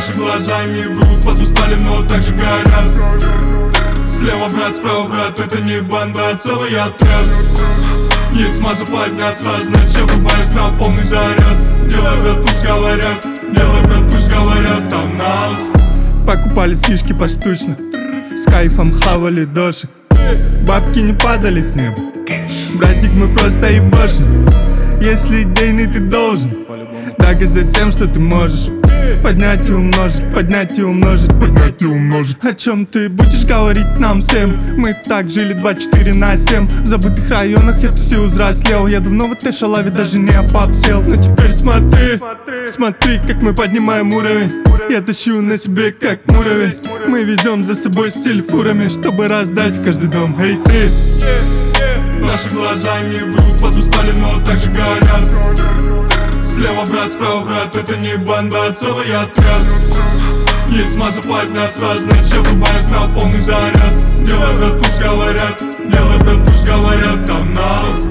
Наши глаза не врут, подустали, но также горят. Слева брат, справа брат, это не банда, а целый отряд. Есть смаза подняться, значит я врубаюсь на полный заряд. Делай, брат, пусть говорят, делай, брат, пусть говорят о нас. Покупали сишки поштучно, с кайфом хавали дошек. Бабки не падали с неба, братик, мы просто ебашим. Если идейный ты должен доказать всем, что ты можешь. Поднять и умножить, поднять и умножить, поднять и умножить. О чем ты будешь говорить нам всем? Мы так жили 24/7. В забытых районах я тусил, взрослел. Я давно в этой шалаве даже не опапсел. Но теперь смотри, смотри, как мы поднимаем уровень. Я тащу на себе, как муравей. Мы везем за собой стиль фурами, чтобы раздать в каждый дом. Эй, ты! Наши глаза не врут, подустали, но также горят. Слева брат, справа брат, это не банда, а целый отряд. Есть смаза подняться, значит я врубаюсь на полный заряд. Делай, брат, пусть говорят, делай, брат, пусть говорят о нас.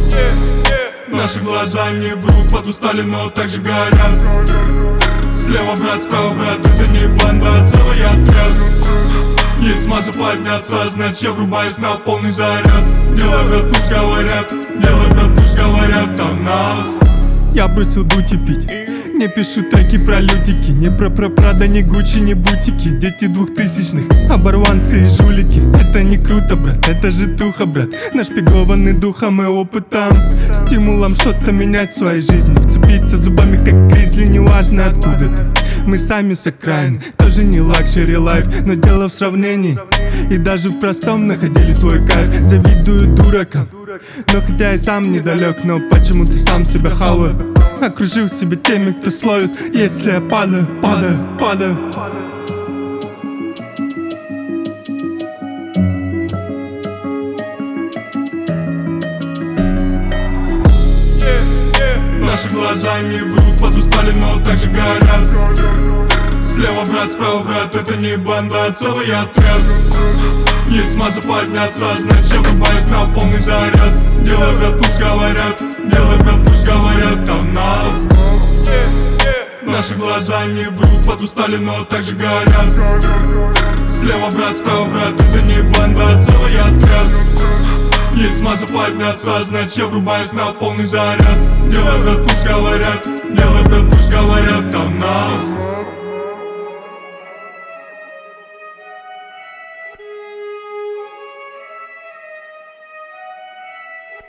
Наши глаза не врут, подустали, но также горят. Слева брат, справа брат, это не банда, а целый отряд. Есть смаза подняться, значит я врубаюсь на полный заряд. Делай, брат, пусть говорят, делай, брат, пусть говорят о нас. Я бросил дуть и пить. Не пишу треки про лютики, не про Прада, не Гуччи, не бутики. Дети 2000-х, оборванцы и жулики. Это не круто, брат, это же туха, брат. Нашпигованный духом и опытом, стимулом что-то менять в своей жизни. Вцепиться зубами, как гризли, неважно откуда ты. Мы сами с окраины, тоже не лакшери лайф, но дело в сравнении. И даже в простом находили свой кайф. Завидую дуракам, но хотя и сам недалек, но почему ты сам себя хаваю? Окружил себя теми, кто словит, если я падаю, падаю, падаю. Наши глаза не врут, подустали, но также горят. Слева брат, справа брат, это не банда, а целый отряд. Есть смаза подняться, значит я врубаюсь на полный заряд. Делай, брат, пусть говорят, делай, брат, пусть говорят о нас. Наши глаза не врут, подустали, но также горят. Слева брат, справа брат, это не банда, а целый отряд. Есть смаза подняться, значит я врубаюсь на полный заряд. Делай, брат, пусть говорят, делай, брат, пусть говорят о нас.